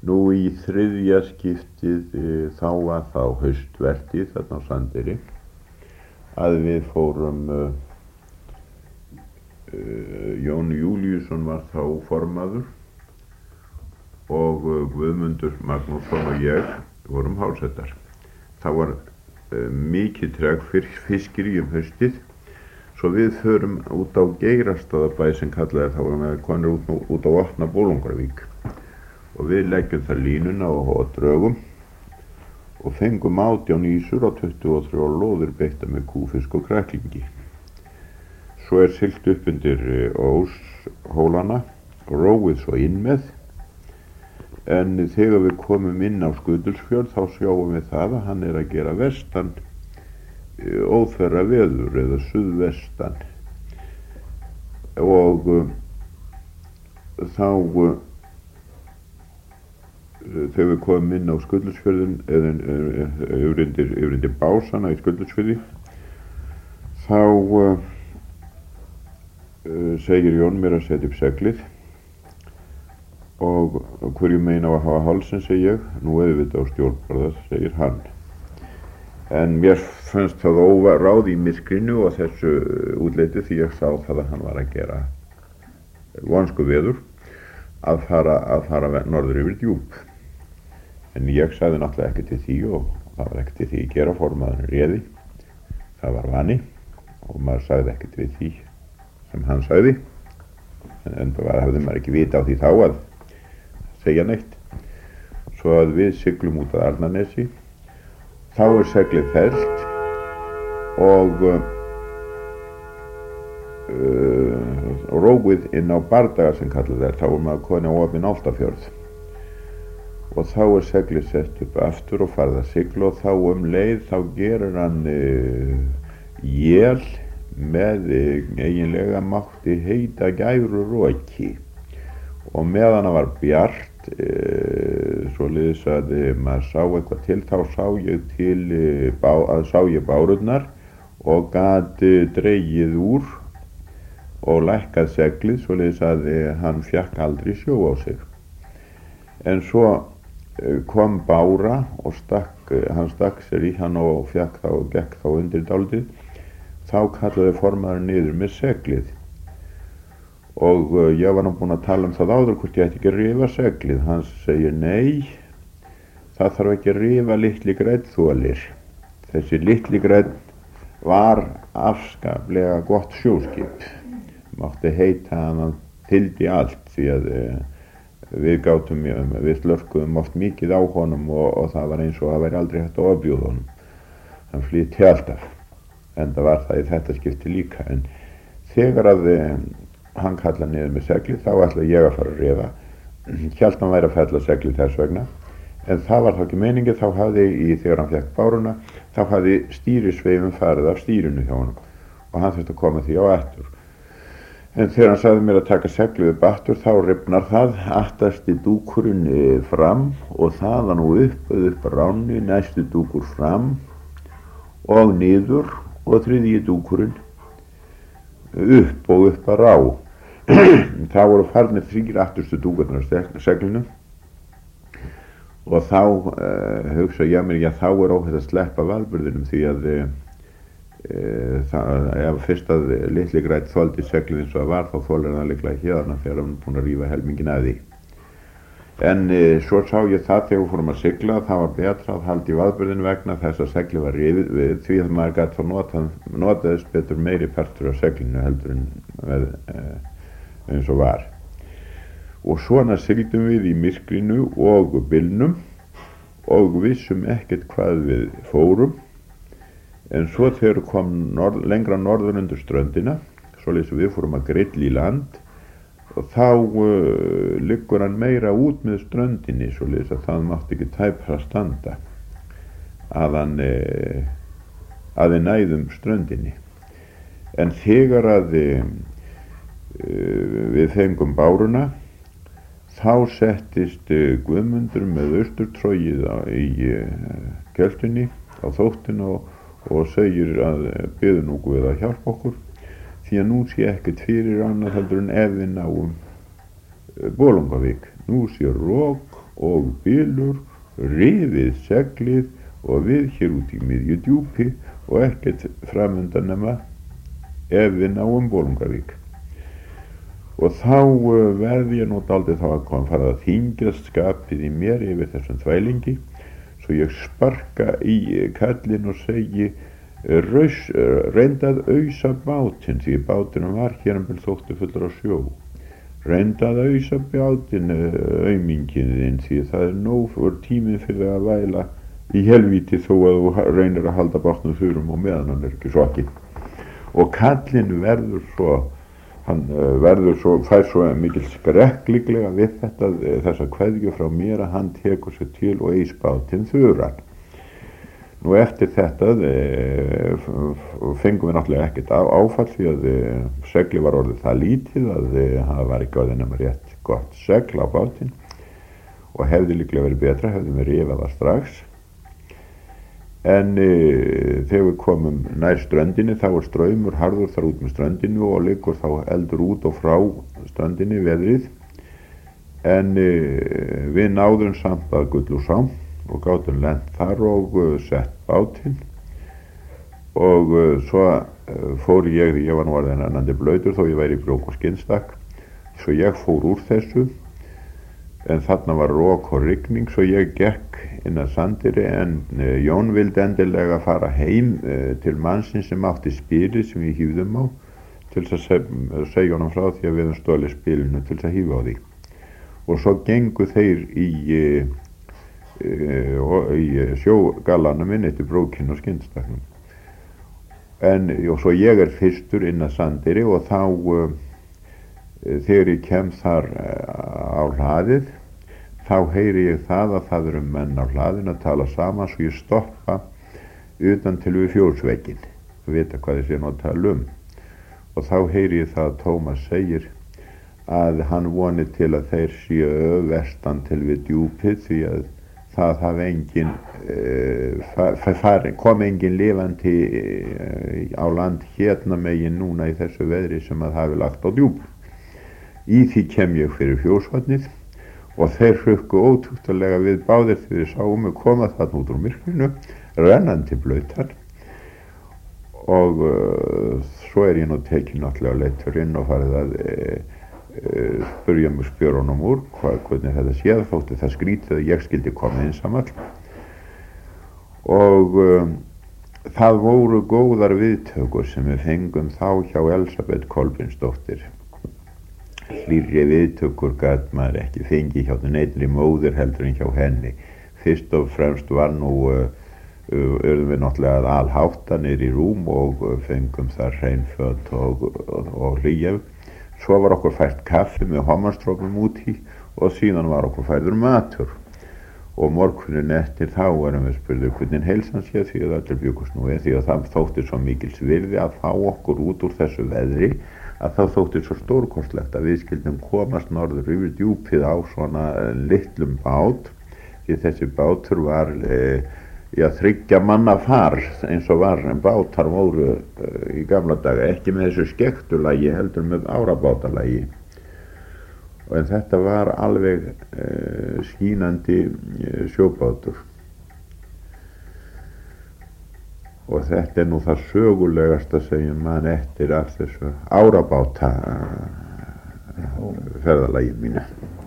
Nú í þriðja skiptið þá var þá haustvertíð þarna á Sandeyri að við fórum, Jón Júlíusson var þá formaður og Guðmundur Magnússon og ég vorum hálsettar. Það var mikið treg fiskir í haustið, svo við förum út á Geirastaðabæ sem kallaði, þá vorum við konur út á opna Bolungarvík og við leggjum þar línuna og drögum og fengum 18 ýsur og 23 lóðir beittar með kúfisk og kræklingi. Svo siglt upp undir Óshólana og róið svo inn með, en þegar við komum inn á Skutulsfjörð þá sjáum við það að hann að gera vestan óþverra veður eða suðvestan og þá þegar við komum inn á Skutulsfjörðin eða yfir undir Básana í Skutulsfjörði þá segir Jón mér að setja upp seglið og hverju meina á að hafa hálsinn, segi ég. Nú auðvitað á stjórnborða, segir hann. En mér fannst það óráð í myrkrinu og þessu útleiti því ég sá það að hann var að gera vonsku veður að fara norður yfir djúp. En ég sagði náttúrulega ekki til því og það var ekki til því að gera, formaðurinn réði. Það var vani og maður sagði ekkert við því sem hann sagði. En það hafði maður ekki vita á því þá að segja neitt. Svo að við siglum út að Arnarnesi, þá seglið fellt og róið inn á Bardaga sem kallað þá maður komin á opinn Álftafjörð og þá seglið sett upp aftur og farið að sigla og þá leið þá gerir hann él með eiginlega mátti heita gæruroki og meðan það var bjart svoleiðis að maður sá eitthvað til, þá sá ég bárurnar og gat dregið úr og lækkað seglið svoleiðis að hann fékk aldrei sjó á sig. En svo kom bára og hann stakk sér í hann og gekk þá undir dálítið. Þá kallaði formaðurinn niður með seglið og ég var nú búinn að tala það áður hvort ég ætti ekki að rifa seglið. Hann segir nei, það þarf ekki að rifa litli grænþolir. Þessi litli grænn var afskaplega gott sjóskip, mátti heita hann tildi allt því að við slörkuðum oft mikið á honum og það var eins og það væri aldrei hægt að ofbjóða honum. Hann flytti alltaf, en það var það í þetta skipti líka. En þegar að hann kallaði niður með seglið, þá ætlaði ég að fara að rifa. Hélt hann væri að fella seglið þess vegna, en það var þá ekki meiningin. Þá hafði þegar hann fékk báruna, þá hafði stýrisveifin farið af stýrinu hjá honum og hann þurfti að koma því á aftur. En þegar hann sagði mér að taka seglið upp aftur, þá rifnar það aftasti dúkurinn fram og þaðan og upp ránni, næstu dúkur fram og niður og þriðji dúkurinn upp og upp að rá. Það voru farnir 3 afturstu dúkurnar á seglinu og þá hugsa ég mér, já þá óhætt að sleppa valburðinum því að ef fyrst að litli grænn þoldi seglið eins og það var, þá þolir hann líklega hérna þegar hann búinn að rífa helmingin af því. En svo sá ég það þegar við fórum að sigla, það var betra að halda í valburðinu vegna þess að seglið var rifið því að maður gat þá notaðist betur meiri partur af seglinu heldur en eins og var. Og svona sigldum við í myrkrinu og bylnum og vissum ekkert hvað við fórum. En svo þegar kom lengra norður undir ströndina, svoleiðis við fórum að grilla í land og þá liggur hann meira út með ströndinni svoleiðis að það mátti ekki tæpra standa að við næðum ströndinni. En þegar að við fengum báruna, þá settist Guðmundur með austurtrogið í kjöltunni á þóttinn og segir að biður nú Guð að hjálpa okkur því að nú sé ekkert fyrir annað heldur en ef við náum Bolungarvík. Nú sé rok og bylur, rifið seglið og við hér út í miðju djúpi og ekkert framundan nema ef við náum Bolungarvík. Og þá verði ég nú dálítið þá að fara að þyngjast skapið í mér yfir þessum þvælingi, svo ég sparka í kallinn og segi reynda að ausa bátinn, því báturinn var hér þótti fullur á sjó. Reynda að ausa bátinn, auminginn þinn, því það nóg fyrir tíminn fyrir að væla í helvíti þó að þú reynir að halda bátnum þurrum og meðan hann ekki sokkinn. Og kallinn verður svo, fær svo mikil skrekk líklega við þessa kveðju frá mér að hann tekur sér til og eis bátinn þurran. Nú eftir þetta fengum við náttúrulega ekkert áfall því að segli var orðið það lítið að það var ekki orðið nema rétt gott segl á bátinn og hefði líklega verið betra, hefði við rifað það strax. En þegar við komum nær ströndinni þá straumur harður þar út með ströndinu og liggur þá eldur út og frá ströndinni veðrið. En við náðum samt að Gullusá og gátum lent þar og sett bátinn og svo fór ég var nú orðinn rennandi blautur þó ég væri í brók og skinnstakk, svo ég fór úr þessu en þarna var rok og rigning svo ég gekk inn að Sandeyri en Jón vildi endilega fara heim til mannsins sem átti spilið sem við hífðum á til þess að segja honum frá því að við höfum stolið spilinu til þess að hífa á því og svo gengu þeir í sjógallanum minn eftir brókinn og skinnstaknum og svo ég fyrstur inn að Sandeyri og þá þegar ég kem þar á hlaðið þá heyri ég það að það eru menn á hlaðinu að tala saman svo ég stoppa utan til við fjórsvegginn og vita hvað ég sé nú að tala og þá heyri ég það að Tómas segir að hann voni til að þeir séu vestan til við djúpið því að það hafi kom engin lifandi á land hérna megin núna í þessu veðri sem að hafi lagt á djúp. Í því kem ég fyrir fjóshotnið og þeir hrukku ótúktalega við báðir þegar þeir sáu mig koma þarna út úr myrkrinu, rennandi blautar og svo ég nú tekinn náttúrulega leittur inn og farið að spurja mig spjörunum úr hvernig þetta séð þótti það skrítið að ég skildi koma einsamall og það voru góðar viðtökur sem við fengum þá hjá Elsabet Kolbeinsdóttir hlýrri viðtökur gat maður ekki fengið hjá neinni móðir heldur en hjá henni fyrst og fremst var nú urðum við náttúrulega að alhátta niður í rúm og fengum þar hrein föt og hlýjaf. Svo var okkur fært kaffi með homastrókum út í og síðan var okkur færður matur og morgunin eftir þá erum við spurðið hvernig heilsan sé því að allir bjuggust nú því að það þótti svo mikils virði að fá okkur út úr þessu veðri að það þótti svo stórkostlegt að við skildum komast norður yfir djúpið á svona litlum bát því þessi bátur var 3 manna far eins og var en bátar voru í gamla daga ekki með þessu skekktulagi heldur með árabátalagi en þetta var alveg skínandi sjóbátur og þetta nú það sögulegasta sem man eftir af þessu árabáta ferðalagi mínu.